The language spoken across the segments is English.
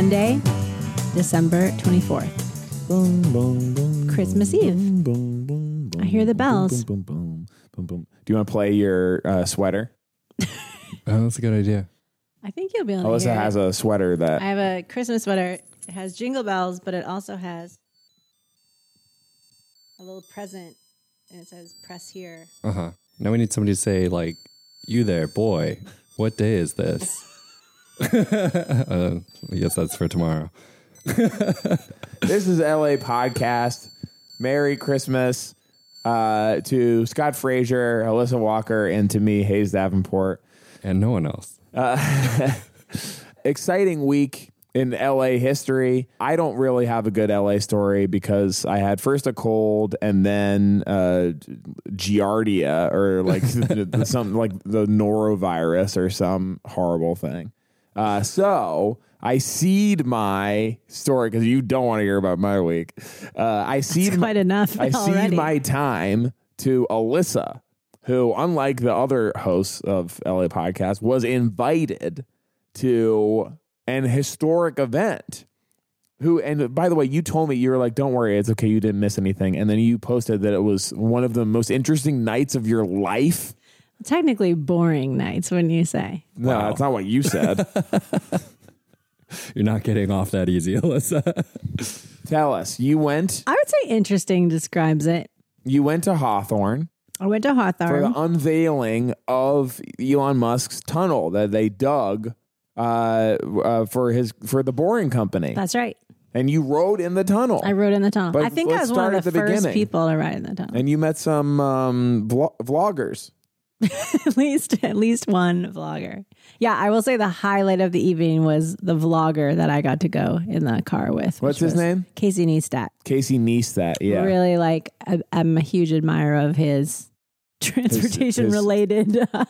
Monday, December 24th. Boom, boom, boom, Christmas boom, Eve. boom, boom, boom, I hear the boom, bells. Boom, boom, boom, boom, boom. Do you want to play your sweater? Oh, that's a good idea. I think you'll be able to Alyssa hear it. has a sweater that... I have a Christmas sweater. It has jingle bells, but it also has a little present, and it says press here. Uh-huh. Now we need somebody to say, like, you there, boy, what day is this? I guess that's for tomorrow. This is LA Podcast. Merry Christmas to Scott Frazier, Alyssa Walker, and to me, Hayes Davenport. And no one else. Exciting week in LA history. I don't really have a good LA story because I had first a cold and then Giardia or like something like the norovirus or some horrible thing. So I cede my story because you don't want to hear about my week. I cede quite enough I cede already. my time to Alyssa, who, unlike the other hosts of LA Podcast, was invited to an historic event. And by the way, you told me, you were like, don't worry, it's okay, you didn't miss anything. And then you posted that it was one of the most interesting nights of your life. Technically boring nights, wouldn't you say? No, Wow. that's not what you said. You're not getting off that easy, Alyssa. Tell us, you went I would say interesting describes it. to Hawthorne I went to for Hawthorne. the unveiling of Elon Musk's tunnel that they dug for the Boring Company. That's right. And you rode in the tunnel. I rode in the tunnel. But I think I let's was one start of at the the first beginning. people to ride in the tunnel. And you met some vloggers. at least one vlogger. Yeah, I will say the highlight of the evening was the vlogger that I got to go in the car with. What's which his was name? Casey Neistat. Casey Neistat, yeah. Really, like, I'm a huge admirer of his transportation related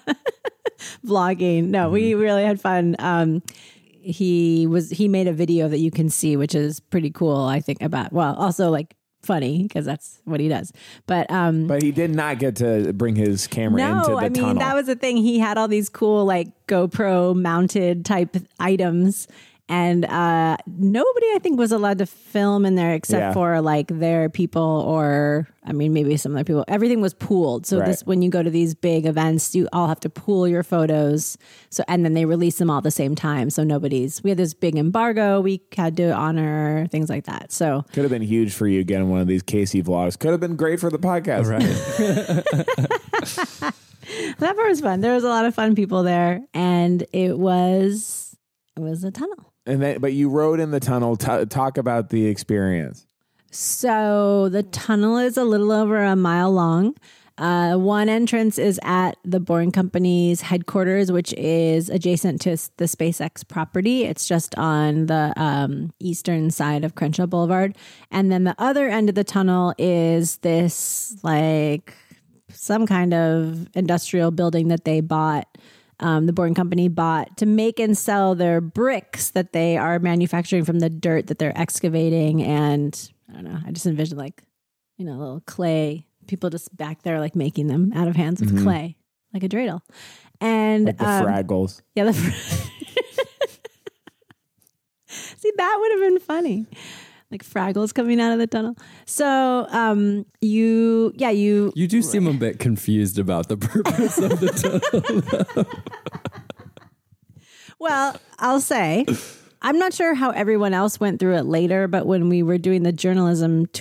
vlogging. No, we really had fun. He made a video that you can see, which is pretty cool, I think, also like funny because that's what he does. But he did not get to bring his camera into the tunnel. that was the thing. He had all these cool like GoPro mounted type items. And nobody, I think, was allowed to film in there except for like their people or, I mean, maybe some other people. Everything was pooled. So when you go to these big events, you all have to pool your photos. So, and then they release them all at the same time. So we had this big embargo we had to honor, things like that. So could have been huge for you getting one of these Casey vlogs. Could have been great for the podcast. Right. that part was fun. There was a lot of fun people there, and it was a tunnel. But you rode in the tunnel. Talk about the experience. So the tunnel is a little over a mile long. One entrance is at the Boring Company's headquarters, which is adjacent to the SpaceX property. It's just on the eastern side of Crenshaw Boulevard. And then the other end of the tunnel is this like some kind of industrial building that they bought. The Boring Company bought to make and sell their bricks that they are manufacturing from the dirt that they're excavating. And I don't know, I just envisioned like, little clay, people just back there like making them out of hands with clay, like a dreidel. And Like the Fraggles. Yeah. See, that would have been funny. Like Fraggles coming out of the tunnel. So you You do seem a bit confused about the purpose of the tunnel. Well, I'll say, I'm not sure how everyone else went through it later, but when we were doing the journalist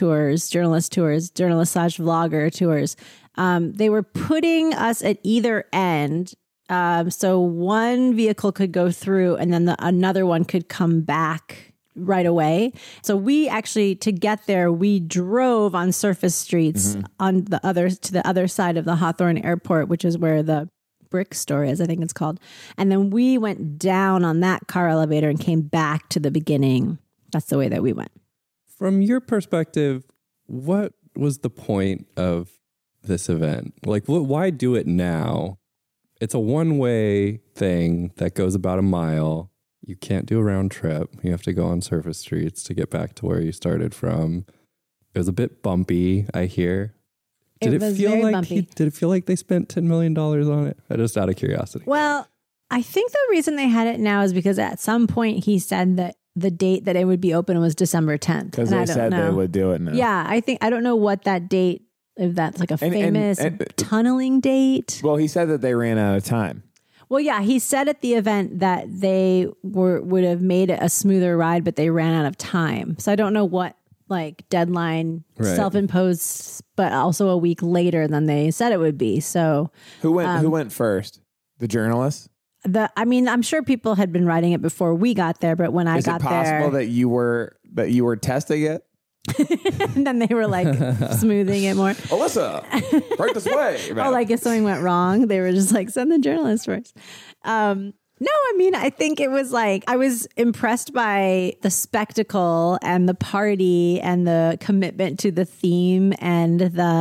/vlogger tours, they were putting us at either end. So one vehicle could go through and then another one could come back right away. So we actually, to get there, we drove on surface streets to the other side of the Hawthorne Airport, which is where the brick store is, I think it's called. And then we went down on that car elevator and came back to the beginning. That's the way that we went. From your perspective, what was the point of this event? Like, why do it now? It's a one-way thing that goes about a mile. You can't do a round trip. You have to go on surface streets to get back to where you started from. It was a bit bumpy, I hear. Did it feel like they spent $10 million on it? Just out of curiosity. Well, I think the reason they had it now is because at some point he said that the date that it would be open was December 10th. Because they said they would do it now. Yeah, I don't know what that date, if that's like a famous tunneling date. Well, he said that they ran out of time. Well, yeah, he said at the event that they would have made it a smoother ride, but they ran out of time. So I don't know what like deadline self-imposed, but also a week later than they said it would be. So who went first? The journalists? I'm sure people had been riding it before we got there, but when I got there, is it possible that you were testing it? And then they were like smoothing it more. Alyssa, right this way. Oh, like if something went wrong, they were just like, send the journalist first. No, I mean, I think it was like, I was impressed by the spectacle and the party and the commitment to the theme and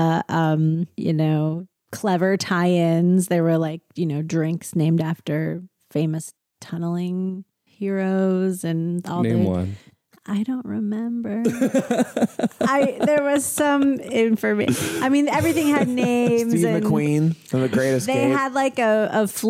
the, clever tie-ins. There were like, drinks named after famous tunneling heroes and all. Name one. I don't remember. There was some information. I mean, everything had names. Steve and McQueen from The Great Escape. They had like a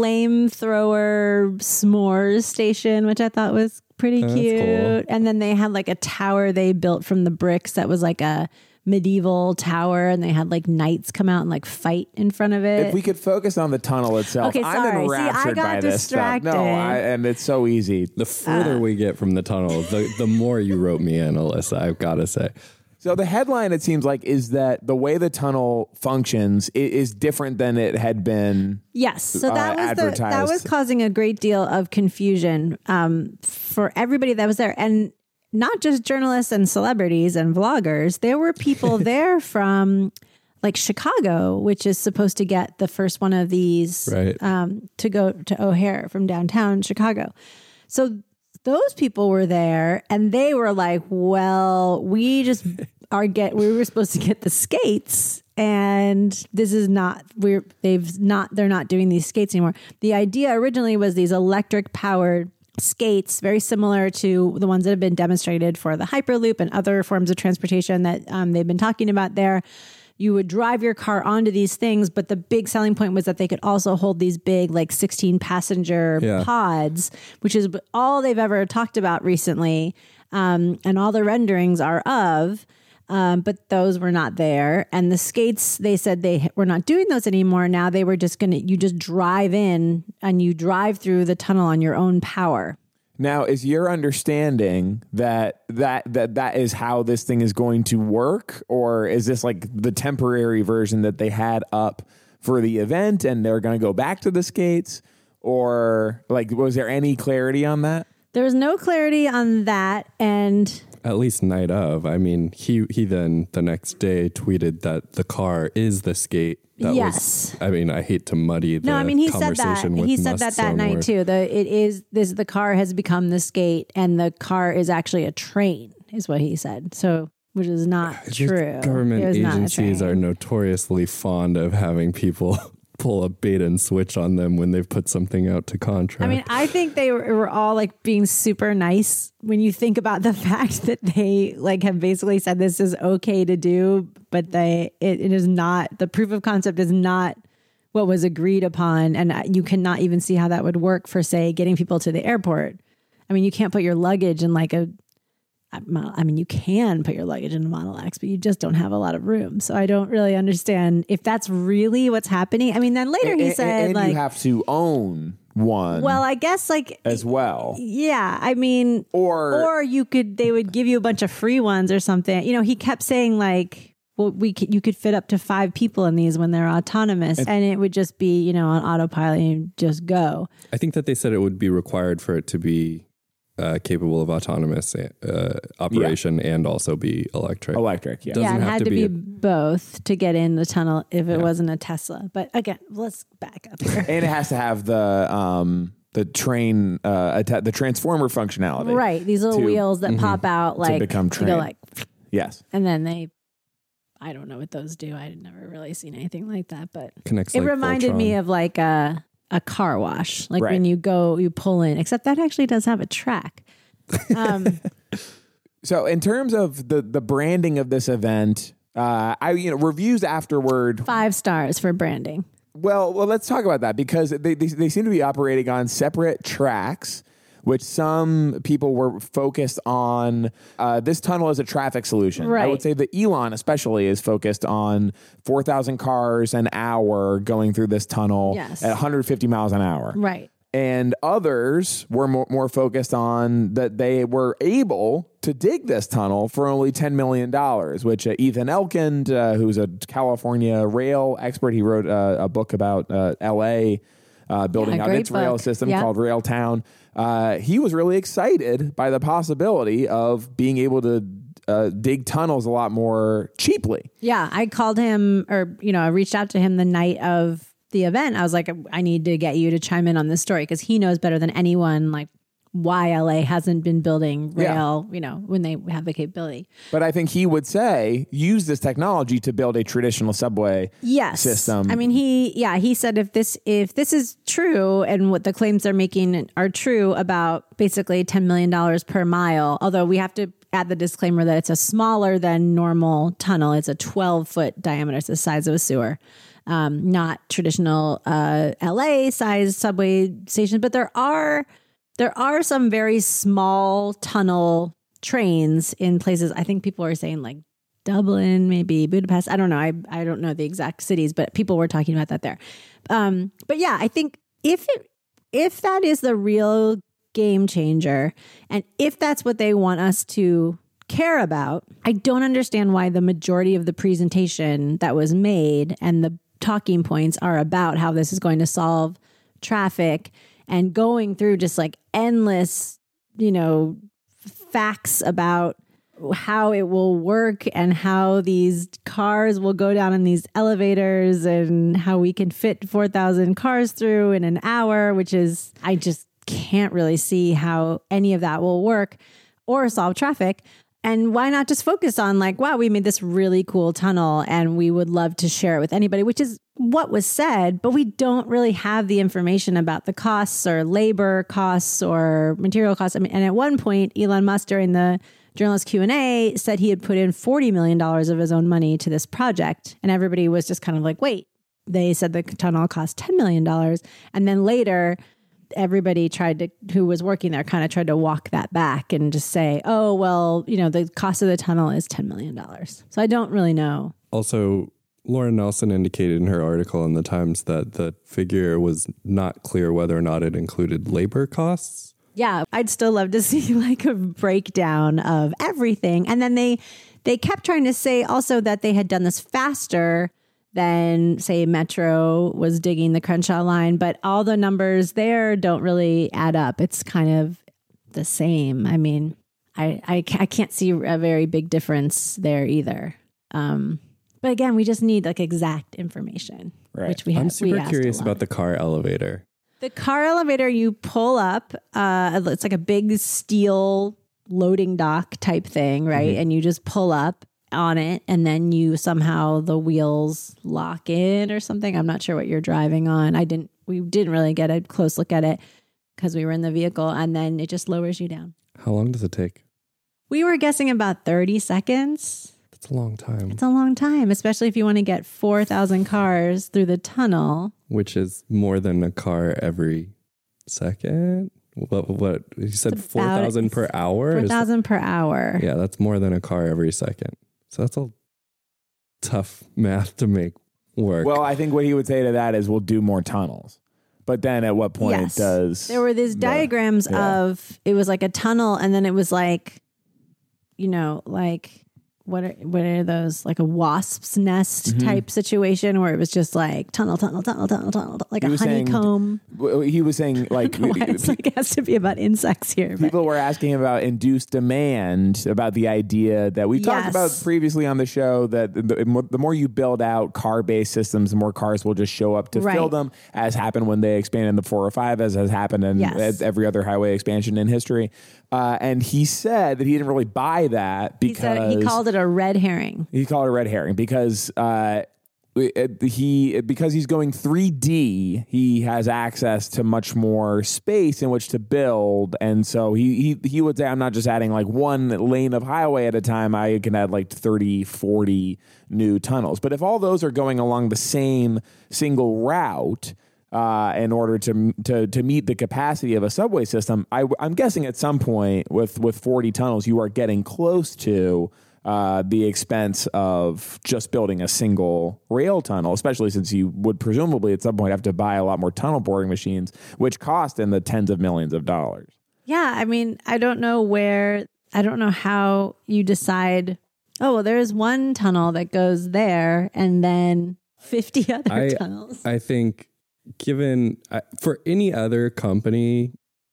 flamethrower s'mores station, which I thought was pretty cute. Cool. And then they had like a tower they built from the bricks that was like a medieval tower, and they had like knights come out and like fight in front of it. If we could focus on the tunnel itself. Okay, sorry. I'm enraptured by this stuff. No, and it's so easy. The further we get from the tunnel, the more you wrote me in, Alyssa, I've got to say. So the headline, it seems like, is that the way the tunnel functions is different than it had been. Yes, so that was advertised. that was causing a great deal of confusion for everybody that was there, and not just journalists and celebrities and vloggers. There were people there from like Chicago, which is supposed to get the first one of these to go to O'Hare from downtown Chicago. So those people were there, and they were like, well, we were supposed to get the skates, and this is not, they're not doing these skates anymore. The idea originally was these electric powered skates, very similar to the ones that have been demonstrated for the Hyperloop and other forms of transportation that they've been talking about there. You would drive your car onto these things, but the big selling point was that they could also hold these big, like 16 passenger pods, which is all they've ever talked about recently. And all the renderings are of, but those were not there. And the skates, they said they were not doing those anymore. Now they were just you just drive in and you drive through the tunnel on your own power. Now, is your understanding that is how this thing is going to work? Or is this like the temporary version that they had up for the event and they're going to go back to the skates? Or like, was there any clarity on that? There was no clarity on that. And at least night of. I mean, he then the next day tweeted that the car is the skate. That yes. I mean, I hate to muddy the he said that. He said that night too. The car has become the skate, and the car is actually a train, is what he said. So, which is not true. Government agencies are notoriously fond of having people pull a bait and switch on them when they've put something out to contract. I mean, I think they were all like being super nice when you think about the fact that they like have basically said this is okay to do, but it is not, the proof of concept is not what was agreed upon. And you cannot even see how that would work for, say, getting people to the airport. I mean, you can't put your luggage in like you can put your luggage in a Model X, but you just don't have a lot of room. So I don't really understand if that's really what's happening. I mean, then later he said, and like, you have to own one. Well, I guess like as well. Yeah, I mean, or they would give you a bunch of free ones or something. You know, he kept saying like, well, you could fit up to 5 people in these when they're autonomous, and it would just be, you know, on autopilot and just go. I think that they said it would be required for it to be capable of autonomous operation and also be electric. Electric, yeah. Yeah, it had to be both to get in the tunnel if it wasn't a Tesla. But again, let's back up here. And it has to have the train, the transformer functionality. Right, these little wheels that pop out like to become train. Go like, yes. And then I don't know what those do. I had never really seen anything like that, but connects. It reminded me of like a car wash, like when you pull in, except that actually does have a track. So in terms of the branding of this event, reviews afterward, 5 stars for branding. Well, let's talk about that, because they seem to be operating on separate tracks which some people were focused on this tunnel as a traffic solution. Right. I would say that Elon especially is focused on 4,000 cars an hour going through this tunnel Yes. at 150 miles an hour. Right. And others were more focused on that they were able to dig this tunnel for only $10 million, which Ethan Elkind, who's a California rail expert, he wrote a book about L.A., building out great its rail book. system Yeah. called Railtown. He was really excited by the possibility of being able to dig tunnels a lot more cheaply. Yeah, I called him, or I reached out to him the night of the event. I was like, I need to get you to chime in on this story because he knows better than anyone, like why LA hasn't been building rail, when they have the capability. But I think he would say use this technology to build a traditional subway system. I mean, he said if this is true and what the claims they're making are true about basically $10 million per mile, although we have to add the disclaimer that it's a smaller than normal tunnel. It's a 12-foot diameter. It's the size of a sewer. Not traditional LA size subway stations, but there are some very small tunnel trains in places. I think people are saying like Dublin, maybe Budapest. I don't know. I don't know the exact cities, but people were talking about that there. But yeah, I think if that is the real game changer, and if that's what they want us to care about, I don't understand why the majority of the presentation that was made and the talking points are about how this is going to solve traffic and going through just like endless, facts about how it will work and how these cars will go down in these elevators and how we can fit 4,000 cars through in an hour, which is, I just can't really see how any of that will work or solve traffic. And why not just focus on like, wow, we made this really cool tunnel and we would love to share it with anybody, which is what was said, but we don't really have the information about the costs or labor costs or material costs. I mean, and at one point, Elon Musk during the journalist Q&A said he had put in $40 million of his own money to this project. And everybody was just kind of like, wait, they said the tunnel cost $10 million. And then later, everybody who was working there kind of tried to walk that back and just say, oh, well, the cost of the tunnel is $10 million. So I don't really know. Also, Lauren Nelson indicated in her article in the Times that the figure was not clear whether or not it included labor costs. Yeah, I'd still love to see like a breakdown of everything. And then they kept trying to say also that they had done this faster than, say, Metro was digging the Crenshaw line, but all the numbers there don't really add up. It's kind of the same. I mean, I can't see a very big difference there either. But again, we just need like exact information, right. Which we have. I'm super curious about the car elevator. The car elevator, you pull up, it's like a big steel loading dock type thing, right? Mm-hmm. And you just pull up on it and then somehow the wheels lock in or something. I'm not sure what you're driving on. We didn't really get a close look at it because we were in the vehicle, and then it just lowers you down. How long does it take? We were guessing about 30 seconds. That's a long time. It's a long time, especially if you want to get 4,000 cars through the tunnel. Which is more than a car every second. What you said, 4,000 per hour? 4,000 per hour. Yeah, that's more than a car every second. So that's a tough math to make work. Well, I think what he would say to that is we'll do more tunnels. But then at what point does... There were these diagrams of, it was like a tunnel, and then it was like, like... What are those, like a wasp's nest type situation where it was just like tunnel, like a honeycomb? He was saying like... it has to be about insects here. People were asking about induced demand, about the idea that we talked about previously on the show, that the more you build out car-based systems, the more cars will just show up to fill them, as happened when they expanded the 405, as has happened in every other highway expansion in history. And he said that he didn't really buy that because... He called it a red herring. He called it a red herring because he's going 3D, he has access to much more space in which to build. And so he would say, I'm not just adding like one lane of highway at a time. I can add like 30, 40 new tunnels. But if all those are going along the same single route, in order to meet the capacity of a subway system. I'm guessing at some point with 40 tunnels, you are getting close to the expense of just building a single rail tunnel, especially since you would presumably at some point have to buy a lot more tunnel boring machines, which cost in the tens of millions of dollars. Yeah, I mean, I don't know how you decide, oh, well, there's one tunnel that goes there and then 50 other tunnels. I think given for any other company,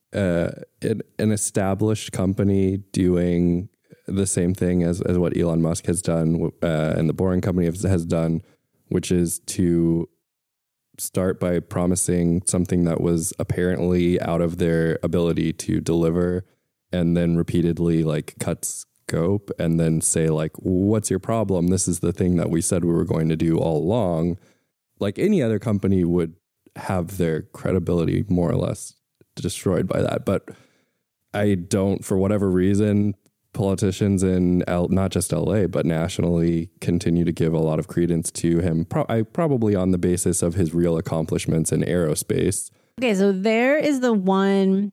an established company doing the same thing as what Elon Musk has done and the Boring Company has done, which is to start by promising something that was apparently out of their ability to deliver and then repeatedly like cut scope and then say like, what's your problem? This is the thing that we said we were going to do all along. Like any other company would have their credibility more or less destroyed by that. But I don't, for whatever reason, politicians in not just LA, but nationally continue to give a lot of credence to him, probably on the basis of his real accomplishments in aerospace. Okay, so there is the one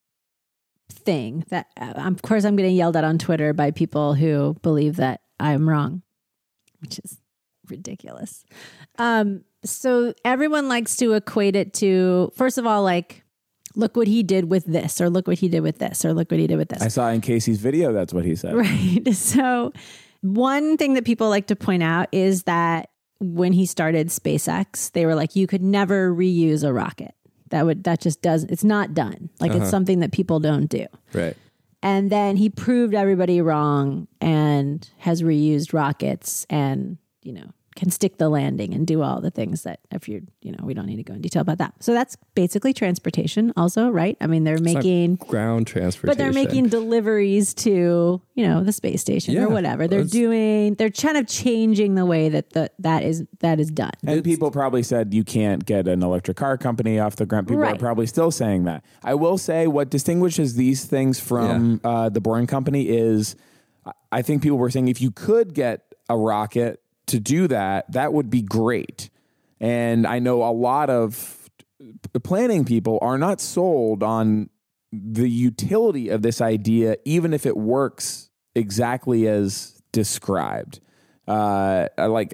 thing that, of course, I'm getting yelled at on Twitter by people who believe that I'm wrong, which is ridiculous. So everyone likes to equate it to, first of all, like, look what he did with this, or look what he did with this, or look what he did with this. I saw in Casey's video, that's what he said. Right. So one thing that people like to point out is that when he started SpaceX, they were like, you could never reuse a rocket. It's not done. Like it's something that people don't do. Right. And then he proved everybody wrong and has reused rockets and, can stick the landing and do all the things that we don't need to go in detail about that. So that's basically transportation also, right? I mean, they're making ground transportation, but they're making deliveries to, the space station or whatever. They're kind of changing the way that is done. And people probably said you can't get an electric car company off the ground. People are probably still saying that. I will say what distinguishes these things from the Boring Company is I think people were saying if you could get a rocket to do that, that would be great. And I know a lot of planning people are not sold on the utility of this idea, even if it works exactly as described. The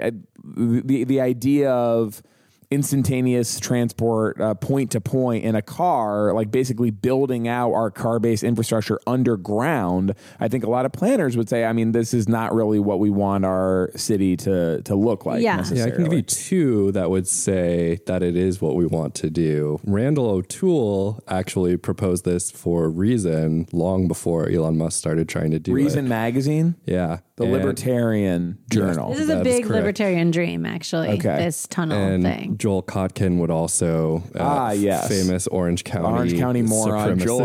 idea of instantaneous transport point to point in a car, like basically building out our car-based infrastructure underground. I think a lot of planners would say, I mean, this is not really what we want our city to look like. Yeah. I can give you two that would say that it is what we want to do. Randall O'Toole actually proposed this for Reason long before Elon Musk started trying to do Reason magazine? Yeah. The Libertarian Journal. This is a big libertarian dream, actually, this tunnel thing. Joel Kotkin would also, famous Orange County moron, Joel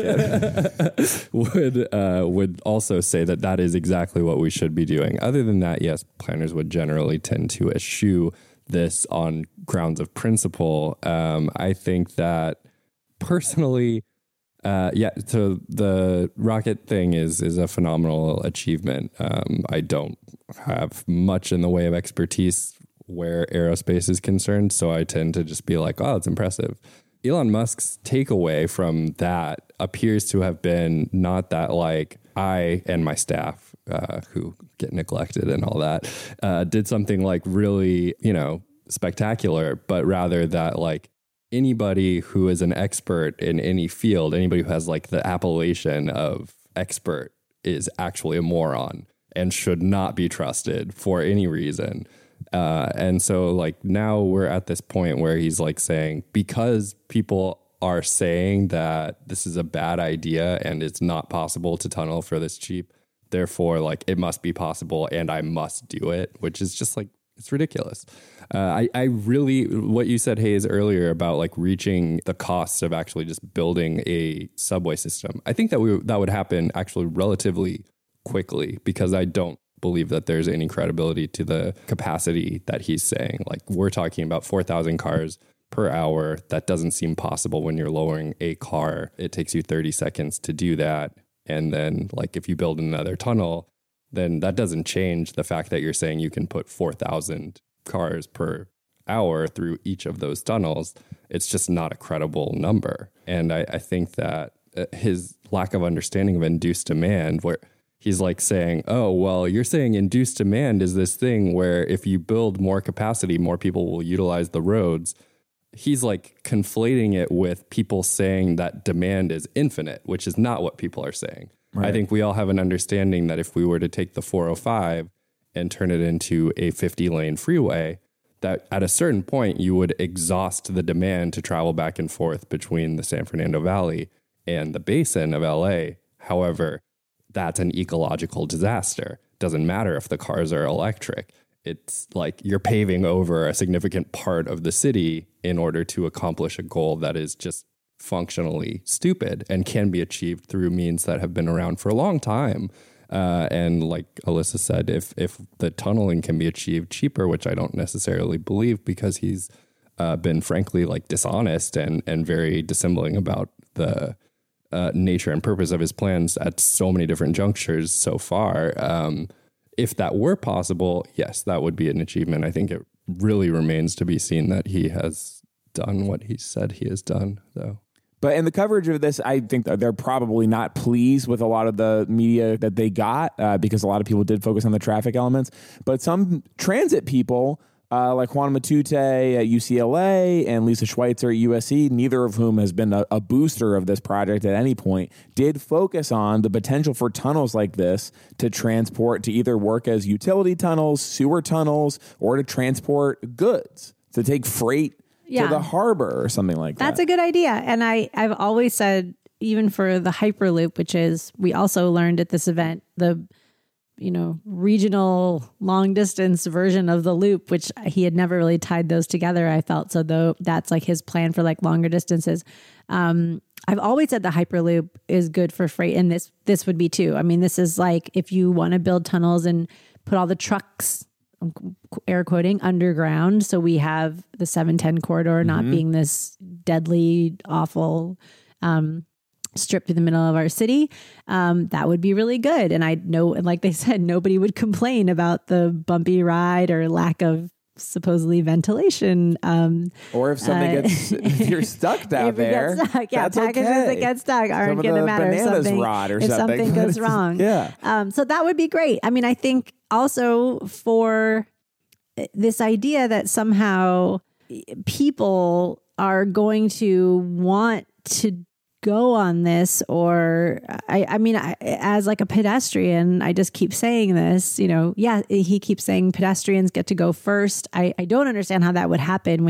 Kotkin, would also say that is exactly what we should be doing. Other than that, yes, planners would generally tend to eschew this on grounds of principle. I think that personally, so the rocket thing is a phenomenal achievement. I don't have much in the way of expertise where aerospace is concerned, so I tend to just be like, oh, it's impressive. Elon Musk's takeaway from that appears to have been not that like I and my staff, who get neglected and all that, did something like really, spectacular, but rather that like anybody who is an expert in any field, anybody who has like the appellation of expert is actually a moron and should not be trusted for any reason. And so like now we're at this point where he's like saying, because people are saying that this is a bad idea and it's not possible to tunnel for this cheap, therefore like it must be possible and I must do it, which is just like, it's ridiculous. I really, what you said, Hayes, earlier about like reaching the costs of actually just building a subway system, I think that would happen actually relatively quickly, because I don't believe that there's any credibility to the capacity that he's saying. Like we're talking about 4,000 cars per hour. That doesn't seem possible when you're lowering a car. It takes you 30 seconds to do that. And then like if you build another tunnel, then that doesn't change the fact that you're saying you can put 4,000 cars per hour through each of those tunnels, it's just not a credible number. And I think that his lack of understanding of induced demand, where he's like saying, oh, well, you're saying induced demand is this thing where if you build more capacity, more people will utilize the roads. He's like conflating it with people saying that demand is infinite, which is not what people are saying. Right. I think we all have an understanding that if we were to take the 405 and turn it into a 50-lane freeway, that at a certain point you would exhaust the demand to travel back and forth between the San Fernando Valley and the basin of LA. However, that's an ecological disaster. Doesn't matter if the cars are electric. It's like you're paving over a significant part of the city in order to accomplish a goal that is just functionally stupid and can be achieved through means that have been around for a long time. And like Alyssa said, if the tunneling can be achieved cheaper, which I don't necessarily believe because he's been frankly like dishonest and very dissembling about the nature and purpose of his plans at so many different junctures so far. If that were possible, yes, that would be an achievement. I think it really remains to be seen that he has done what he said he has done, though. But in the coverage of this, I think that they're probably not pleased with a lot of the media that they got because a lot of people did focus on the traffic elements. But some transit people, like Juan Matute at UCLA and Lisa Schweitzer at USC, neither of whom has been a booster of this project at any point, did focus on the potential for tunnels like this to transport, to either work as utility tunnels, sewer tunnels, or to transport goods, to take freight to the harbor or something like that. That's a good idea. And I've always said, even for the Hyperloop, which is, we also learned at this event, the regional long distance version of the loop, which he had never really tied those together, I felt. So though that's like his plan for like longer distances. I've always said the Hyperloop is good for freight, and this would be too. I mean, this is like, if you want to build tunnels and put all the trucks, air quoting, underground, so we have the 710 corridor not being this deadly, awful strip through the middle of our city, that would be really good. And I know, and like they said, nobody would complain about the bumpy ride or lack of supposedly ventilation. Or if something gets, if you're stuck down there, packages that get stuck aren't going to matter if something goes wrong. So that would be great. I mean, I think also for this idea that somehow people are going to want to go on this, or I mean, as like a pedestrian, I just keep saying this, he keeps saying pedestrians get to go first. I don't understand how that would happen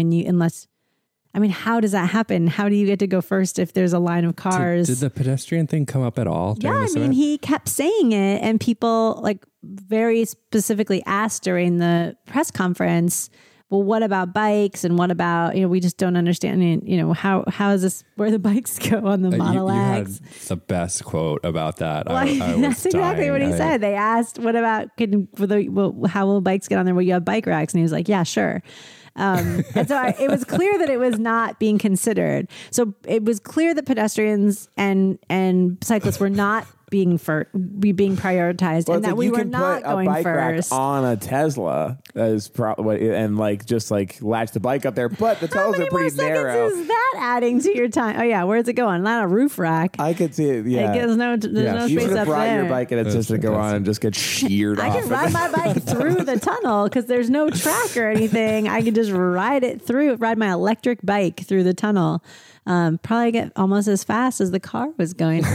how does that happen? How do you get to go first if there's a line of cars? Did the pedestrian thing come up at all? He kept saying it, and people like very specifically asked during the press conference, well, what about bikes? And what about, we just don't understand, how is this, where the bikes go on the Model X? You had the best quote about that. Well, that's exactly what he said. They asked, what about, how will bikes get on there? Well, you have bike racks. And he was like, yeah, sure. And so it was clear that it was not being considered. So it was clear that pedestrians and cyclists were not being prioritized, and that we were not going first. You can put a bike rack on a Tesla is probably, and like just like latch the bike up there, but the tunnels are pretty narrow. How many more seconds is that adding to your time? Oh yeah, where's it going? Not a roof rack. I could see it. Yeah, there's no space up there. You should have brought your bike and it's just to go on and just get sheared off. I can ride my bike through the tunnel because there's no track or anything. I could just ride my electric bike through the tunnel. Probably get almost as fast as the car was going.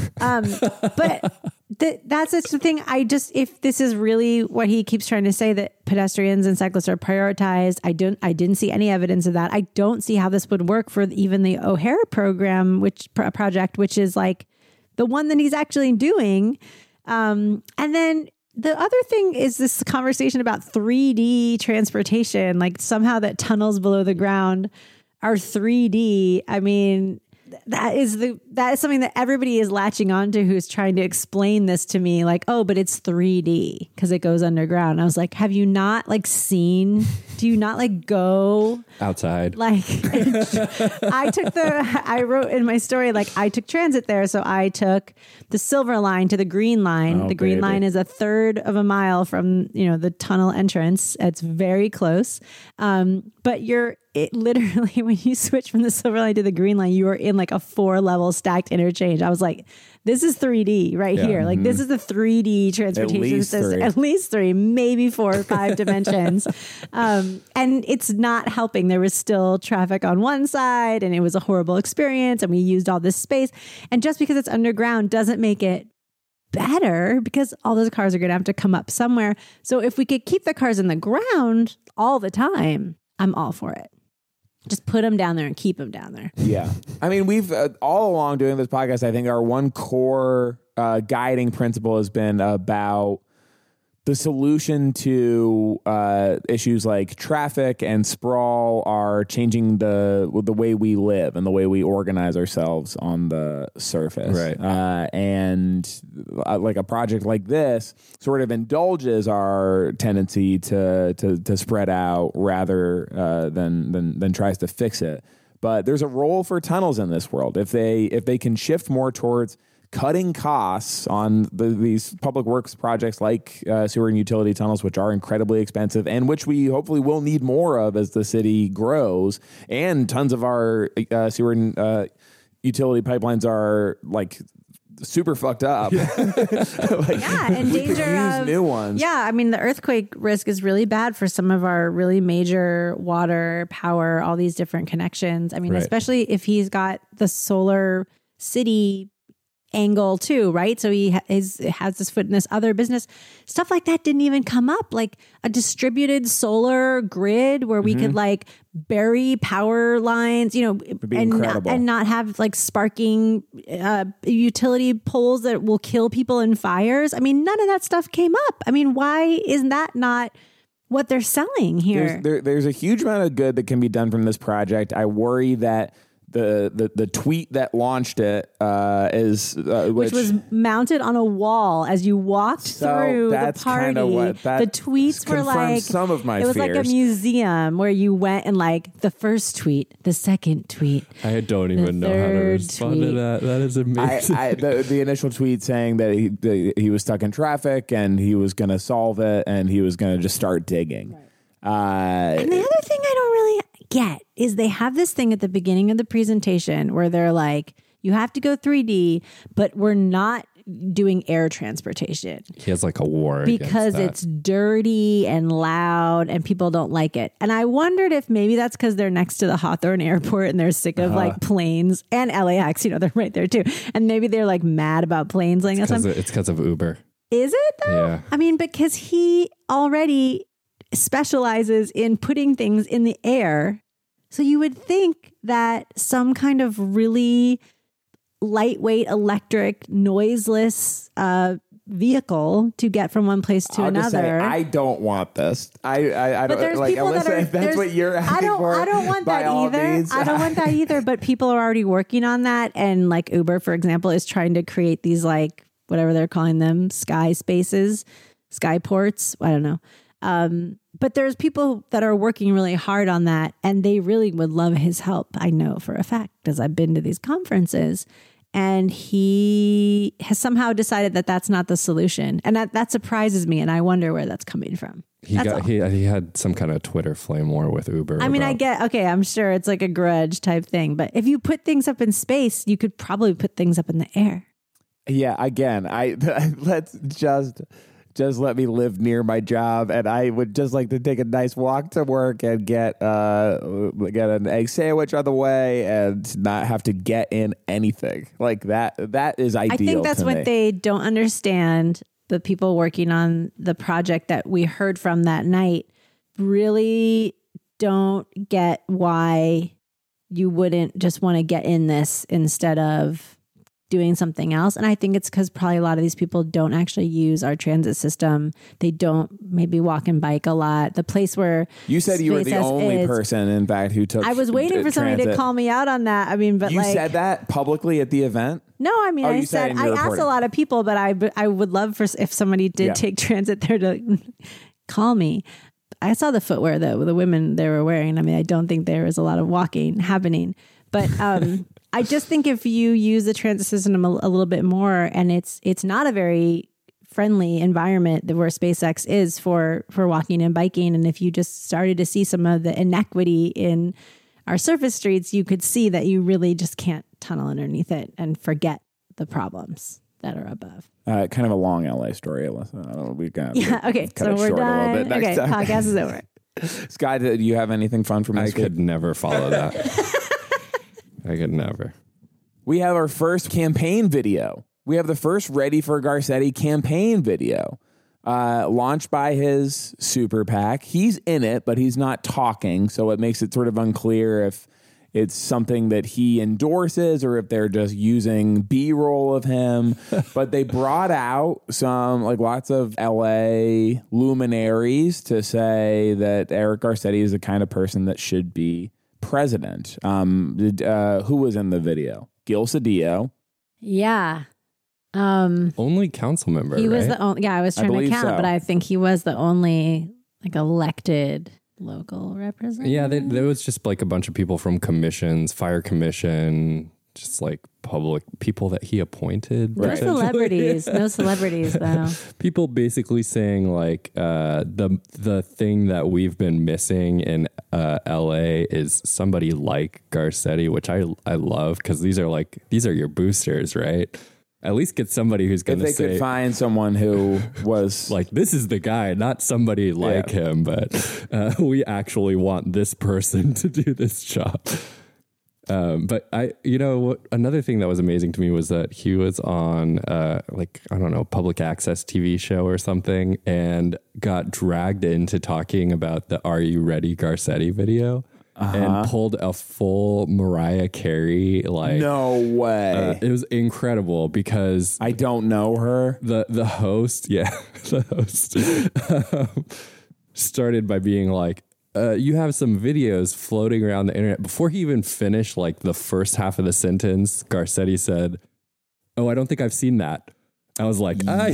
But that's just the thing. If this is really what he keeps trying to say, that pedestrians and cyclists are prioritized, I didn't see any evidence of that. I don't see how this would work for even the O'Hare program, project, which is like the one that he's actually doing. And then the other thing is this conversation about 3D transportation, like somehow that tunnels below the ground are 3D. I mean, that is something that everybody is latching onto who's trying to explain this to me, like, oh, but it's 3D because it goes underground. I was like, have you not like seen? Do you not like go outside? Like, I wrote in my story, like, I took transit there. So I took the Silver Line to the Green Line. Oh, the Green baby. Line is a third of a mile from, the tunnel entrance. It's very close. But it literally, when you switch from the Silver Line to the Green Line, you are in like a 4-level stacked interchange. I was like, this is 3D right here. Like this is the 3D transportation system. At least 3, maybe 4 or 5 dimensions. And it's not helping. There was still traffic on one side and it was a horrible experience and we used all this space. And just because it's underground doesn't make it better, because all those cars are going to have to come up somewhere. So if we could keep the cars in the ground all the time, I'm all for it. Just put them down there and keep them down there. Yeah. I mean, we've all along doing this podcast, I think our one core guiding principle has been about the solution to issues like traffic and sprawl are changing the way we live and the way we organize ourselves on the surface. Right. And like a project like this sort of indulges our tendency to spread out rather than tries to fix it. But there's a role for tunnels in this world. If they can shift more towards cutting costs on these public works projects like sewer and utility tunnels, which are incredibly expensive and which we hopefully will need more of as the city grows, and tons of our sewer and utility pipelines are like super fucked up. And danger of new ones. Yeah, I mean, the earthquake risk is really bad for some of our really major water, power, all these different connections. I mean, especially if he's got the solar city angle too, right? So he has this foot in this other business. Stuff like that didn't even come up, like a distributed solar grid where we could like bury power lines, and not have like sparking utility poles that will kill people in fires. I mean, none of that stuff came up. I mean, why isn't that not what they're selling here? There's a huge amount of good that can be done from this project. I worry that the tweet that launched it is which was mounted on a wall as you walked through the party. The tweets were like some of my it was fears. like a museum where you went and like the first tweet, the second tweet. I don't even know how to respond to that. That is amazing. The initial tweet saying that he was stuck in traffic and he was going to solve it and he was going to just start digging. Right. And the other thing I don't really get is they have this thing at the beginning of the presentation where they're like, you have to go 3D, but we're not doing air transportation. He has like a war because it's dirty and loud and people don't like it. And I wondered if maybe that's because they're next to the Hawthorne airport and they're sick of like planes, and LAX, they're right there too. And maybe they're like mad about planes. Like it's because of Uber. Is it though? Yeah. I mean, because he already specializes in putting things in the air. So you would think that some kind of really lightweight, electric, noiseless vehicle to get from one place to another. Just say, I don't want this. I but there's like, people that are, if that's what you're asking for. I don't want that either. I don't want that either. But people are already working on that. And like Uber, for example, is trying to create these like whatever they're calling them, sky spaces, sky ports. I don't know. But there's people that are working really hard on that, and they really would love his help. I know for a fact, because I've been to these conferences, and he has somehow decided that that's not the solution. And that surprises me. And I wonder where that's coming from. He had some kind of Twitter flame war with Uber. I mean, I'm sure it's like a grudge type thing, but if you put things up in space, you could probably put things up in the air. Yeah. Again, let's just let me live near my job, and I would just like to take a nice walk to work and get an egg sandwich on the way and not have to get in anything like that. That is ideal. I think that's what they don't understand. The people working on the project that we heard from that night really don't get why you wouldn't just want to get in this instead of doing something else. And I think it's because probably a lot of these people don't actually use our transit system. They don't maybe walk and bike a lot. The place where you said you were the SpaceX only person, in fact, who took. I was waiting for somebody to call me out on that. I mean, but you like, said that publicly at the event. No, I mean, I said I asked a lot of people, but I would love for if somebody did take transit there to call me. I saw the footwear that the women they were wearing. I mean, I don't think there was a lot of walking happening, but I just think if you use the transit system a little bit more, and it's not a very friendly environment where SpaceX is for walking and biking, and if you just started to see some of the inequity in our surface streets, you could see that you really just can't tunnel underneath it and forget the problems that are above. Kind of a long LA story, Alyssa. We got okay. So we're done. Okay, podcast is over. Scott, do you have anything fun for me? I could never follow that. I could never. We have our first campaign video. We have the first Ready for Garcetti campaign video, launched by his super PAC. He's in it, but he's not talking, so it makes it sort of unclear if it's something that he endorses or if they're just using B-roll of him. But they brought out lots of LA luminaries to say that Eric Garcetti is the kind of person that should be president. Who was in the video? Gil Cedillo. Yeah. Only council member. He was right? the only. Yeah, I was trying to count, but I think he was the only elected local representative. Yeah, there was just a bunch of people from commissions, fire commission, just public people that he appointed. No celebrities though. People basically saying the thing that we've been missing in LA is somebody like Garcetti, which I love because these are your boosters, right? At least get somebody who's going to say... If they could find someone who was... this is the guy, not somebody like him, but we actually want this person to do this job. But another thing that was amazing to me was that he was on, public access TV show or something and got dragged into talking about the Are You Ready Garcetti video. And pulled a full Mariah Carey no way. It was incredible because I don't know her. The host, started by being you have some videos floating around the internet. Before he even finished the first half of the sentence, Garcetti said, "Oh, I don't think I've seen that." I was like, I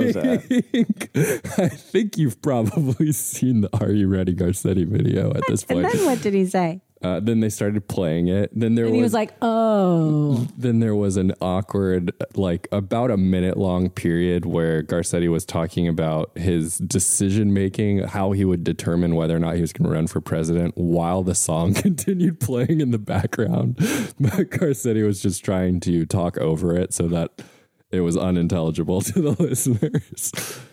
think you've probably seen the Are You Ready Garcetti video at this point. And then what did he say? Then they started playing it. Then he was like, oh. Then there was an awkward, about a minute long period where Garcetti was talking about his decision making, how he would determine whether or not he was going to run for president while the song continued playing in the background. But Garcetti was just trying to talk over it so that it was unintelligible to the listeners.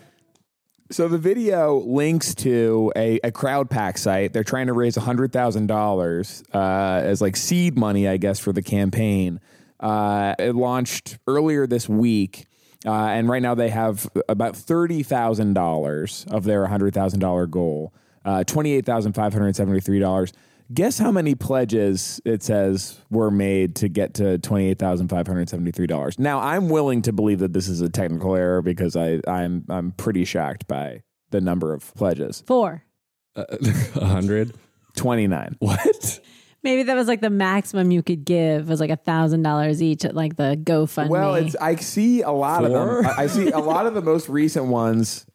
So the video links to a CrowdPack site. They're trying to raise $100,000 as seed money, I guess, for the campaign. It launched earlier this week, and right now they have about $30,000 of their $100,000 goal, $28,573. Guess how many pledges it says were made to get to $28,573. Now, I'm willing to believe that this is a technical error because I'm pretty shocked by the number of pledges. 4. 100? 29. What? Maybe that was the maximum you could give was $1,000 each at the GoFundMe. Well, I see a lot of them. I see a lot of the most recent ones.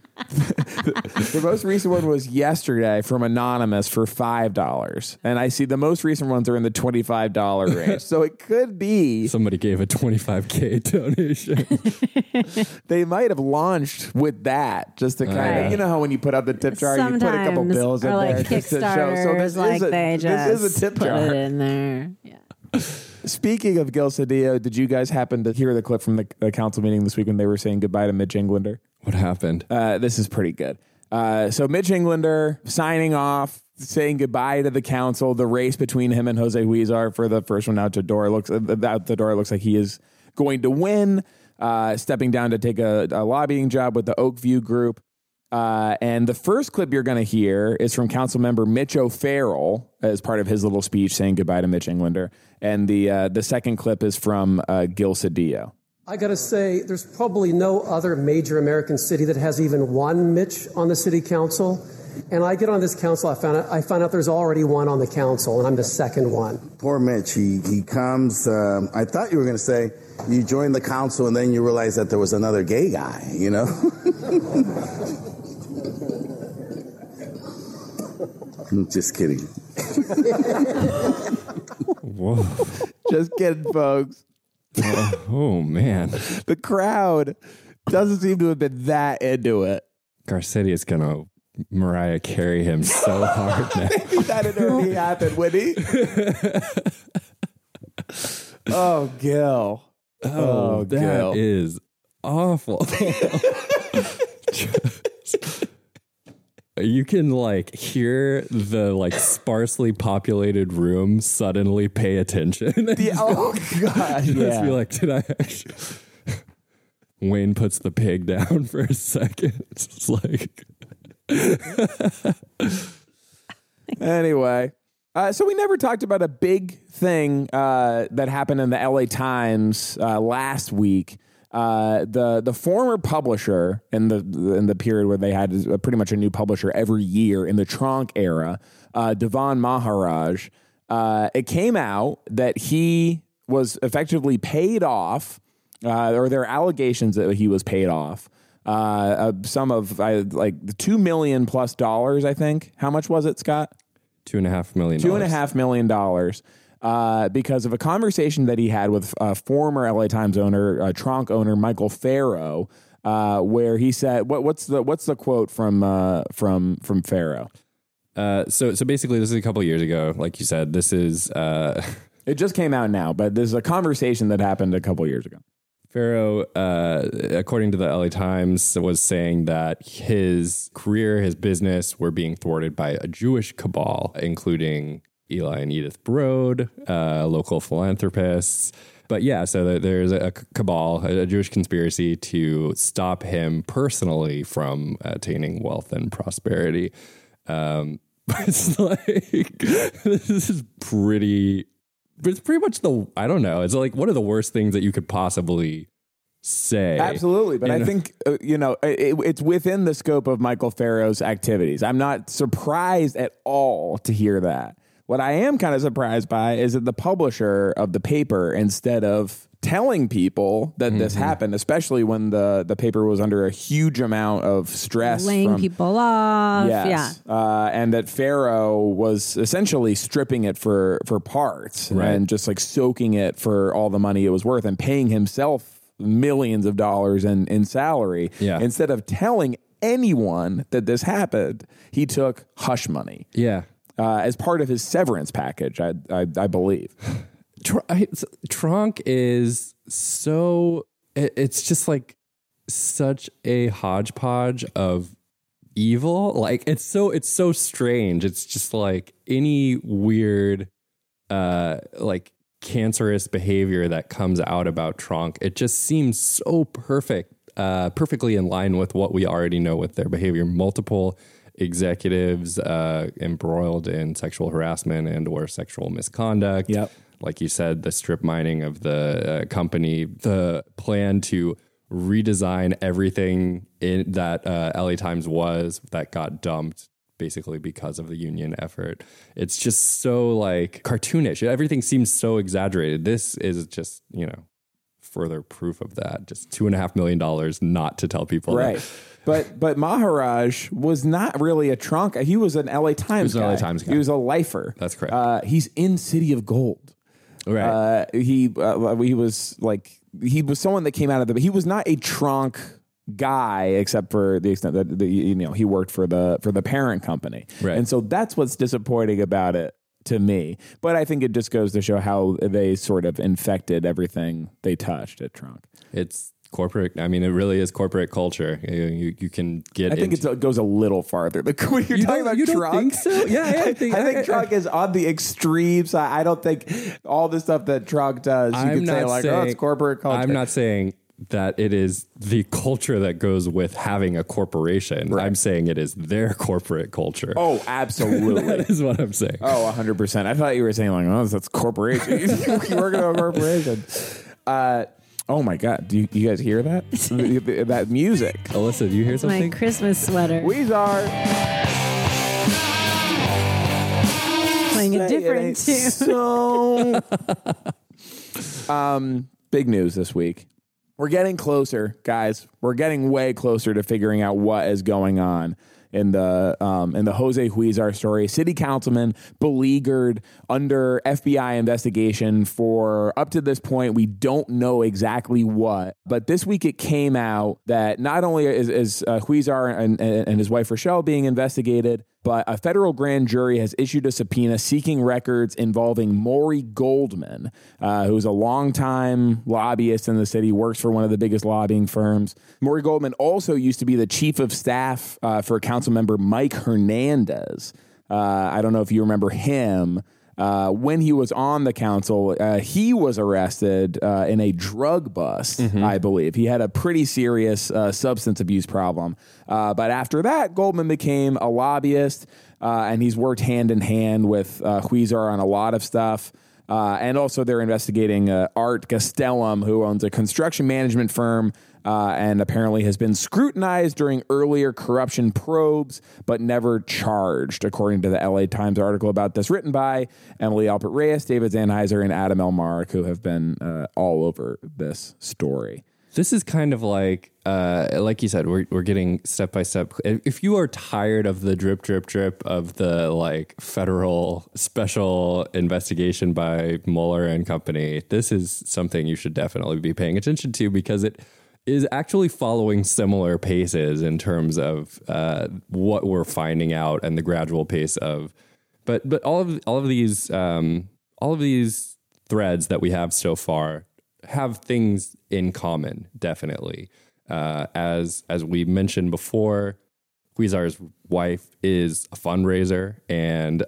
The most recent one was yesterday from Anonymous for $5. And I see the most recent ones are in the $25 range. So it could be somebody gave a $25K donation. They might have launched with that just to kind of, how when you put out the tip jar, you put a couple bills in there just to show. So this is a tip jar. Put it in there. Yeah. Speaking of Gil Cedillo, did you guys happen to hear the clip from the council meeting this week when they were saying goodbye to Mitch Englander? What happened? This is pretty good. So Mitch Englander signing off, saying goodbye to the council. The race between him and Jose Huizar for the first one out the door looks like he is going to win. Stepping down to take a lobbying job with the Oakview Group. And the first clip you're going to hear is from Councilmember Mitch O'Farrell as part of his little speech saying goodbye to Mitch Englander. And the second clip is from Gil Cedillo. I got to say, there's probably no other major American city that has even one Mitch on the city council. And I get on this council, I found out there's already one on the council, and I'm the second one. Poor Mitch, he comes, I thought you were going to say, you joined the council and then you realized that there was another gay guy, you know? I'm just kidding. Whoa. Just kidding, folks. Oh, man. The crowd doesn't seem to have been that into it. Garcetti is going to Mariah Carey him so hard now. That had already happened, Whitney. Oh, Gil. Oh, that Gil. is awful. You can like hear the like sparsely populated room suddenly pay attention. Oh God! Just Yeah. be like, did I actually? Wayne puts the pig down for a second. It's like. Anyway, so we never talked about a big thing that happened in the LA Times last week. The former publisher in the period where they had pretty much a new publisher every year in the Tronc era, Devan Maharaj, it came out that he was effectively paid off, or there are allegations that he was paid off. Some of like $2 million plus, I think. How much was it, Scott? $2.5 million. $2.5 million. Because of a conversation that he had with former LA Times owner, Tronc owner Michael Farrow, where he said, "What's the quote from Farrow?" So basically, this is a couple of years ago. Like you said, this is It just came out now, but there's a conversation that happened a couple of years ago. Farrow, according to the LA Times, was saying that his career, his business were being thwarted by a Jewish cabal, including Eli and Edith Broad, local philanthropists. But yeah, so there's a cabal, a Jewish conspiracy to stop him personally from attaining wealth and prosperity. It's like, this is pretty... But it's pretty much I don't know. It's like one of the worst things that you could possibly say. Absolutely. But I think, it's within the scope of Michael Farrow's activities. I'm not surprised at all to hear that. What I am kind of surprised by is that the publisher of the paper, instead of telling people that this happened, especially when the paper was under a huge amount of stress, laying people off. Yes. Yeah. And that Farrow was essentially stripping it for parts and just like soaking it for all the money it was worth and paying himself millions of dollars in salary. Yeah. Instead of telling anyone that this happened, he took hush money. Yeah. As part of his severance package, I believe. Tronc is so... It's just like such a hodgepodge of evil. Like it's so strange. It's just like any weird like cancerous behavior that comes out about Tronc. It just seems so perfectly in line with what we already know with their behavior. Multiple executives embroiled in sexual harassment and or sexual misconduct. Yep. Like you said, the strip mining of the company, the plan to redesign everything in that LA Times was that got dumped basically because of the union effort. It's just so like cartoonish. Everything seems so exaggerated. This is just, further proof of that. Just $2.5 million not to tell people. Right. But Maharaj was not really a Tronc. He was an LA Times guy. LA Times guy. He was a lifer. That's correct. He's in City of Gold. Right. He was someone that came out of he was not a Tronc guy, except for the extent that he worked for the parent company. Right. And so that's what's disappointing about it to me. But I think it just goes to show how they sort of infected everything they touched at Tronc. It's corporate. I mean, it really is corporate culture. You can get. I think it goes a little farther. When you're talking about you Tronc, don't think so? Yeah, I think Tronc is on the extreme side. I don't think all the stuff that Tronc does, you can say like, oh, it's corporate culture. I'm not saying that it is the culture that goes with having a corporation. Right. I'm saying it is their corporate culture. Oh, absolutely. That is what I'm saying. Oh, 100%. I thought you were saying like, oh, that's corporation. You work at a corporation. Oh my God. Do you guys hear that? That music. Alyssa, do you hear My something? Christmas sweater. Weezer. Playing a different tune. So, big news this week. We're getting closer, guys. We're getting way closer to figuring out what is going on in the Jose Huizar story. City councilman beleaguered under FBI investigation for up to this point. We don't know exactly what, but this week it came out that not only is Huizar and his wife Rochelle being investigated, but a federal grand jury has issued a subpoena seeking records involving Maury Goldman, who's a longtime lobbyist in the city, works for one of the biggest lobbying firms. Maury Goldman also used to be the chief of staff for Councilmember Mike Hernandez. I don't know if you remember him. When he was on the council, he was arrested in a drug bust, I believe. He had a pretty serious substance abuse problem. But after that, Goldman became a lobbyist, and he's worked hand in hand with Huizar on a lot of stuff. And also they're investigating Art Gastelum, who owns a construction management firm and apparently has been scrutinized during earlier corruption probes, but never charged, according to the LA Times article about this, written by Emily Alpert Reyes, David Zanheiser, and Adam Elmark, who have been all over this story. This is kind of like you said, we're getting step by step. If you are tired of the drip of the like federal special investigation by Mueller and company, this is something you should definitely be paying attention to, because it is actually following similar paces in terms of what we're finding out and the gradual pace of. But all of these threads that we have so far have things in common, definitely. As we mentioned before, Huizar's wife is a fundraiser, and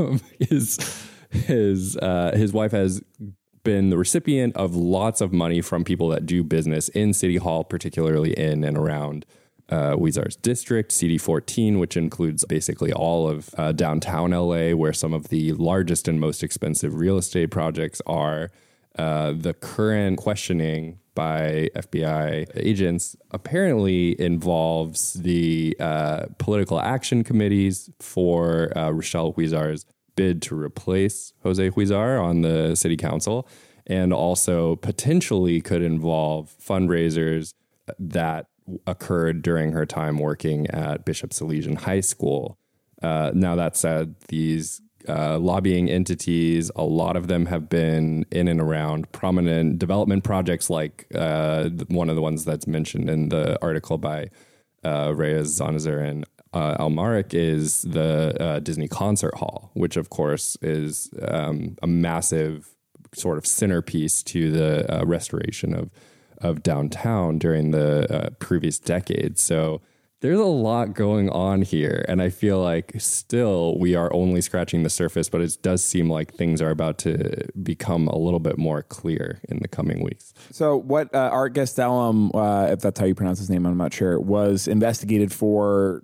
his wife has been the recipient of lots of money from people that do business in City Hall, particularly in and around Huizar's district, CD14, which includes basically all of downtown LA, where some of the largest and most expensive real estate projects are. The current questioning by FBI agents apparently involves the political action committees for Rochelle Huizar's bid to replace Jose Huizar on the city council, and also potentially could involve fundraisers that occurred during her time working at Bishop Salesian High School. Now, that said, these lobbying entities, a lot of them have been in and around prominent development projects, like one of the ones that's mentioned in the article by Reyes, Zanheiser, and Elmark is the Disney Concert Hall, which of course is a massive sort of centerpiece to the restoration of downtown during the previous decade. So there's a lot going on here, and I feel like still we are only scratching the surface, but it does seem like things are about to become a little bit more clear in the coming weeks. So what Art Gastelum, if that's how you pronounce his name, I'm not sure, was investigated for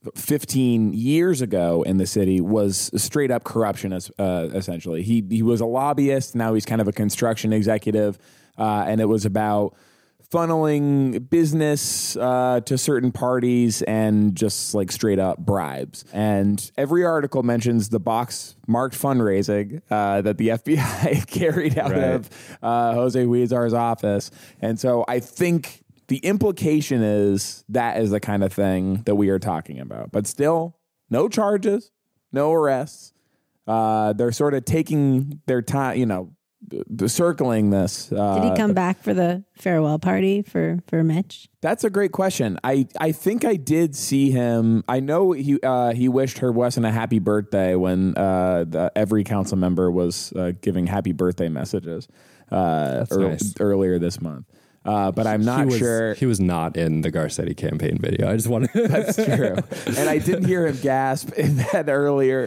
15 years ago in the city was straight up corruption, essentially. He was a lobbyist, now he's kind of a construction executive, and it was about funneling business to certain parties and just like straight up bribes. And every article mentions the box marked fundraising that the FBI carried out of Jose Huizar's office. And so I think the implication is that is the kind of thing that we are talking about. But still, no charges, no arrests. They're sort of taking their time, circling this. Did he come back for the farewell party for Mitch? That's a great question. I think I did see him. I know he wished Herb Wesson a happy birthday when every council member was giving happy birthday messages nice. Earlier this month. But I'm not sure. He was not in the Garcetti campaign video. I just want to. That's true. And I didn't hear him gasp in that earlier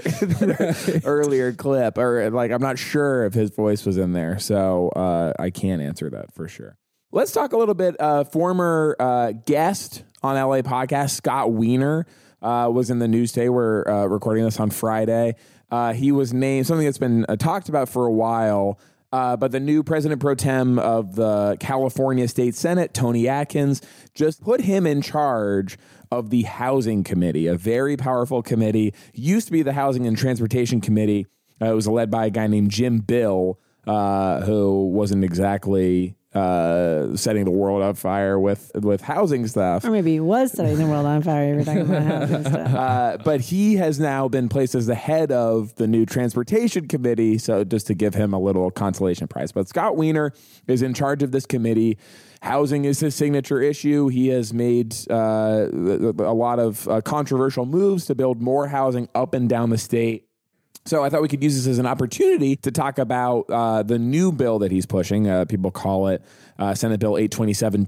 clip, or like I'm not sure if his voice was in there. So I can't answer that for sure. Let's talk a little bit. Former guest on LA Podcast, Scott Wiener, was in the news today. We're recording this on Friday. He was named something that's been talked about for a while, but the new president pro tem of the California State Senate, Tony Atkins, just put him in charge of the Housing Committee, a very powerful committee. Used to be the Housing and Transportation Committee. It was led by a guy named Jim Bill, who wasn't exactly setting the world on fire with housing stuff. Or maybe he was setting the world on fire. You were talking about housing stuff. But he has now been placed as the head of the new Transportation Committee, so just to give him a little consolation prize. But Scott Wiener is in charge of this committee. Housing is his signature issue. He has made a lot of controversial moves to build more housing up and down the state. So I thought we could use this as an opportunity to talk about the new bill that he's pushing. People call it Senate Bill 827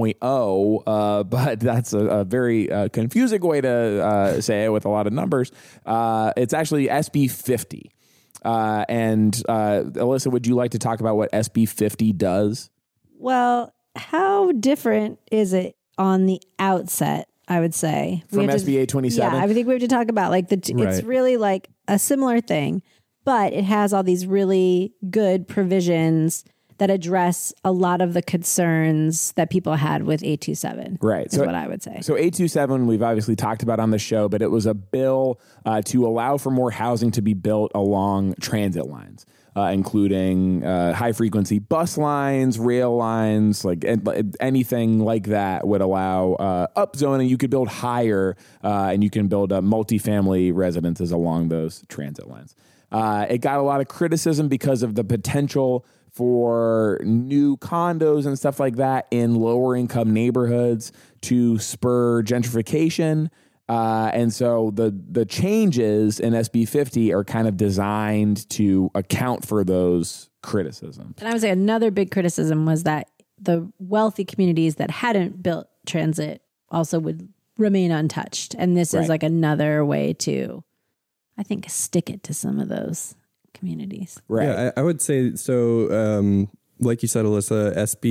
2.0, but that's a very confusing way to say it with a lot of numbers. It's actually SB 50. And Alyssa, would you like to talk about what SB 50 does? Well, how different is it on the outset? I would say from SB 827. Yeah, I think we have to talk about like it's really like a similar thing, but it has all these really good provisions that address a lot of the concerns that people had with 827. Right. Is what I would say. So 827, we've obviously talked about on the show, but it was a bill to allow for more housing to be built along transit lines. Including high-frequency bus lines, rail lines, like anything like that would allow upzoning. You could build higher, and you can build multifamily residences along those transit lines. It got a lot of criticism because of the potential for new condos and stuff like that in lower-income neighborhoods to spur gentrification. And so the changes in SB 50 are kind of designed to account for those criticisms. And I would say another big criticism was that the wealthy communities that hadn't built transit also would remain untouched. And this is like another way to, I think, stick it to some of those communities. Right. Yeah, I would say so. Like you said, Alyssa,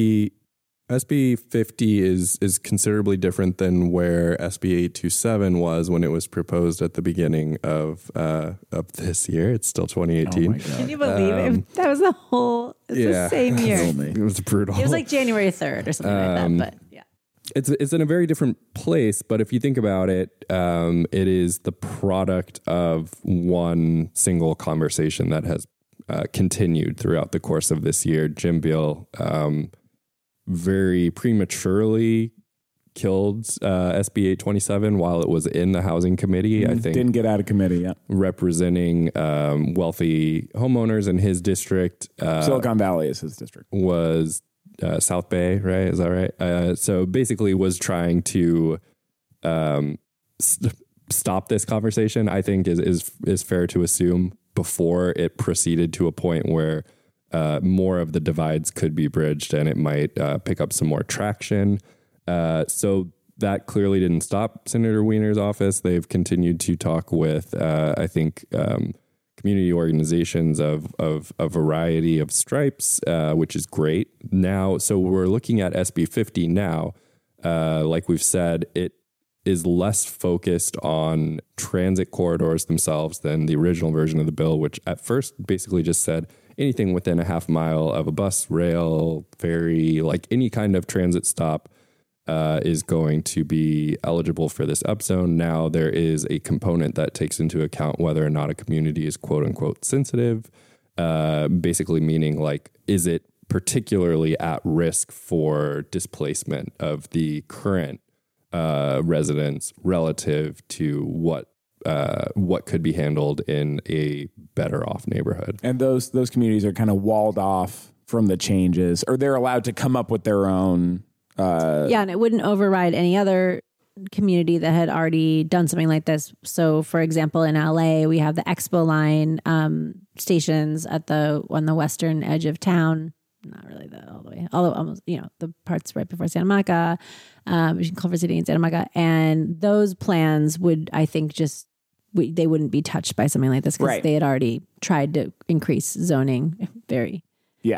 SB 50 is considerably different than where SB 827 was when it was proposed at the beginning of this year. It's still 2018. Oh my God. Can you believe it? That was the same year. It was brutal. It was like January 3rd or something like that. But yeah. It's in a very different place, but if you think about it, it is the product of one single conversation that has continued throughout the course of this year. Jim Bill very prematurely killed SB 827 while it was in the Housing Committee. I think didn't get out of committee. Yeah, representing wealthy homeowners in his district. Silicon Valley is his district. Was South Bay, right? Is that right? So basically, was trying to stop this conversation. I think is fair to assume before it proceeded to a point where more of the divides could be bridged and it might pick up some more traction. So that clearly didn't stop Senator Wiener's office. They've continued to talk with, I think, community organizations of a variety of stripes, which is great. Now, so we're looking at SB 50 now. Like we've said, it is less focused on transit corridors themselves than the original version of the bill, which at first basically just said anything within a half mile of a bus, rail, ferry, like any kind of transit stop is going to be eligible for this upzone. Now there is a component that takes into account whether or not a community is quote unquote sensitive, basically meaning like, is it particularly at risk for displacement of the current residents relative to what could be handled in a better off neighborhood. And those communities are kind of walled off from the changes, or they're allowed to come up with their own. And it wouldn't override any other community that had already done something like this. So, for example, in LA, we have the Expo Line stations on the western edge of town. Not really all the way, although almost, the parts right before Santa Monica, between Culver City and Santa Monica. And those plans would, I think, they wouldn't be touched by something like this because they had already tried to increase zoning very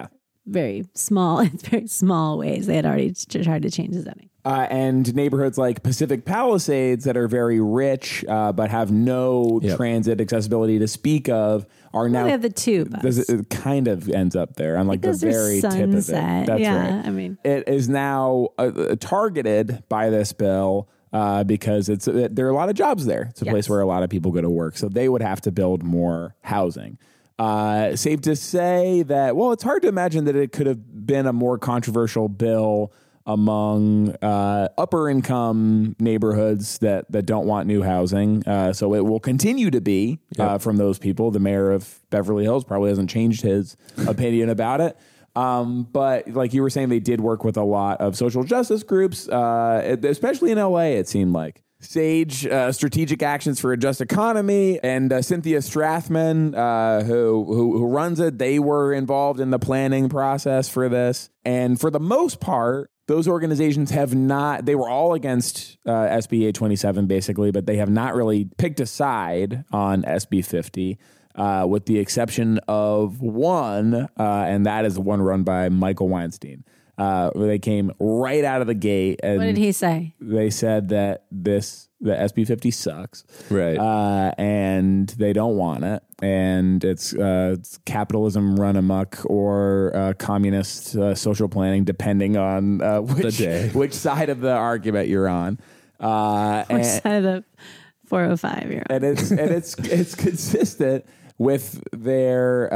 very small. It's very small ways. They had already tried to change the zoning. And neighborhoods like Pacific Palisades that are very rich but have no transit accessibility to speak of are now. They have the tube. It kind of ends up there on like the very tip of it. That's right. I mean, it is now targeted by this bill because there are a lot of jobs there. It's a place where a lot of people go to work, so they would have to build more housing. Safe to say that, well, it's hard to imagine that it could have been a more controversial bill among upper income neighborhoods that don't want new housing. So it will continue to be from those people. The mayor of Beverly Hills probably hasn't changed his opinion about it. But like you were saying, they did work with a lot of social justice groups, especially in LA, it seemed like. SAGE, Strategic Actions for a Just Economy, and Cynthia Strathman, who runs it, they were involved in the planning process for this. And for the most part, those organizations they were all against SB 827 basically, but they have not really picked a side on SB 50. With the exception of one, and that is the one run by Michael Weinstein. They came right out of the gate. And what did he say? They said that the SB 50 sucks. Right. And they don't want it. And it's capitalism run amok or communist social planning, depending on which side of the argument you're on. Which side of the 405 you're on. And it's consistent with their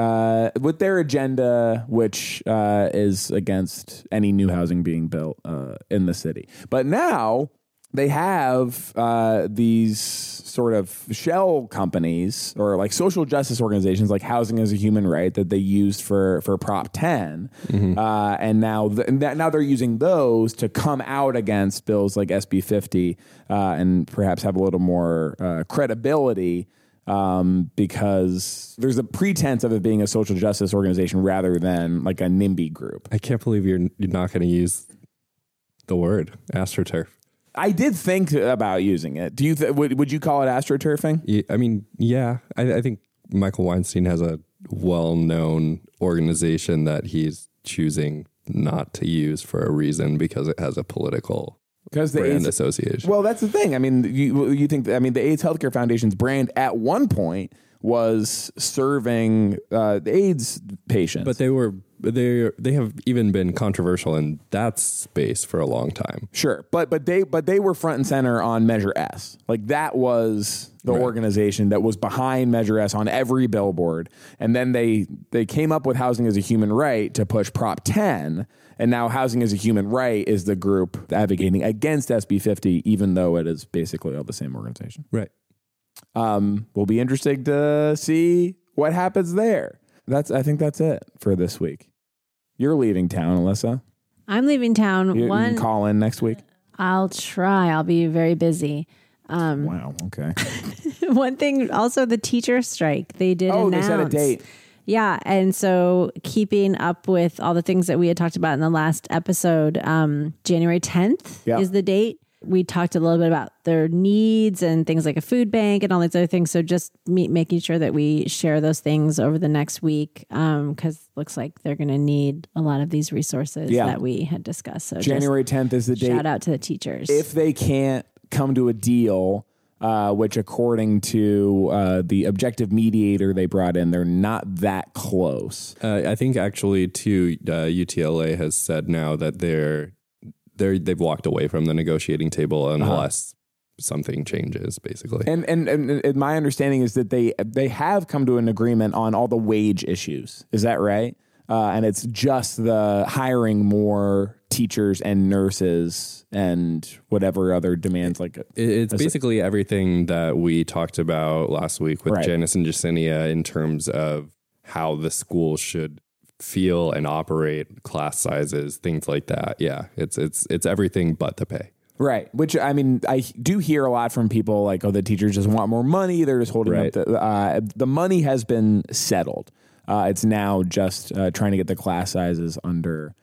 agenda, which is against any new housing being built in the city. But now they have these sort of shell companies or like social justice organizations like Housing as a Human Right that they used for Prop 10. Mm-hmm. And now they're using those to come out against bills like SB 50 and perhaps have a little more credibility because there's a pretense of it being a social justice organization rather than like a NIMBY group. I can't believe you're not going to use the word AstroTurf. I did think about using it. Do you would you call it astroturfing? I mean, yeah. I think Michael Weinstein has a well-known organization that he's choosing not to use for a reason because it has a political brand association. Well, that's the thing. I mean, you think the AIDS Healthcare Foundation's brand at one point was serving the AIDS patients, but they have even been controversial in that space for a long time. Sure, but they were front and center on Measure S. Like that was the organization that was behind Measure S on every billboard, and then they came up with Housing as a Human Right to push Prop 10, and now Housing as a Human Right is the group advocating against SB 50, even though it is basically all the same organization. Right. Will be interesting to see what happens there. I think that's it for this week. You're leaving town, Alyssa. I'm leaving town. You can call in next week. I'll try. I'll be very busy. Wow. Okay. One thing, also the teacher strike. They did announce. They set a date. Yeah. And so keeping up with all the things that we had talked about in the last episode, January 10th is the date. We talked a little bit about their needs and things like a food bank and all these other things. So just making sure that we share those things over the next week because it looks like they're going to need a lot of these resources that we had discussed. So January 10th is the date. Shout out to the teachers. If they can't come to a deal, which according to the objective mediator they brought in, they're not that close. I think actually too, UTLA has said now that they've walked away from the negotiating table unless something changes, basically. And my understanding is that they have come to an agreement on all the wage issues. Is that right? And it's just the hiring more teachers and nurses and whatever other demands like it. It's basically everything that we talked about last week with Janice and Jacinia in terms of how the school should feel and operate, class sizes, things like that. Yeah, it's everything but the pay. Right. Which, I mean, I do hear a lot from people like, oh, the teachers just want more money. They're just holding up the money has been settled. It's now just trying to get the class sizes under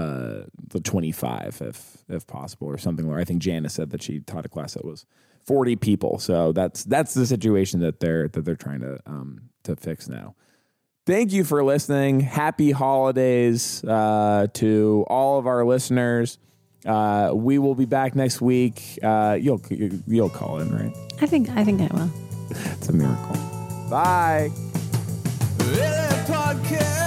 the 25 if possible or something. Where I think Janice said that she taught a class that was 40 people. So that's the situation that they're trying to fix now. thank you for listening. Happy holidays to all of our listeners. We will be back next week. You'll call in, right? I think I will. It's a miracle. Bye. Podcast.